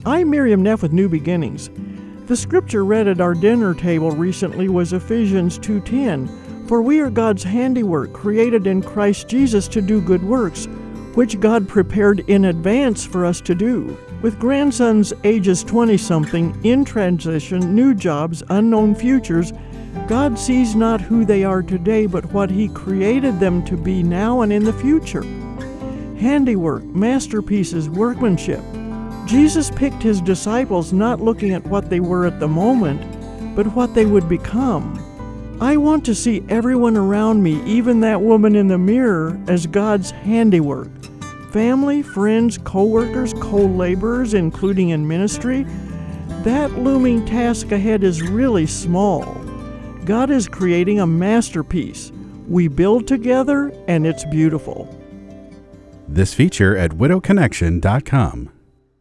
I'm Miriam Neff with New Beginnings. The scripture read at our dinner table recently was Ephesians 2:10. For we are God's handiwork, created in Christ Jesus to do good works, which God prepared in advance for us to do. With grandsons ages 20-something, in transition, new jobs, unknown futures, God sees not who they are today, but what He created them to be now and in the future. Handiwork, masterpieces, workmanship. Jesus picked His disciples not looking at what they were at the moment, but what they would become. I want to see everyone around me, even that woman in the mirror, as God's handiwork. Family, friends, co-workers, co-laborers, including in ministry. That looming task ahead is really small. God is creating a masterpiece. We build together, and it's beautiful. This feature at widowconnection.com.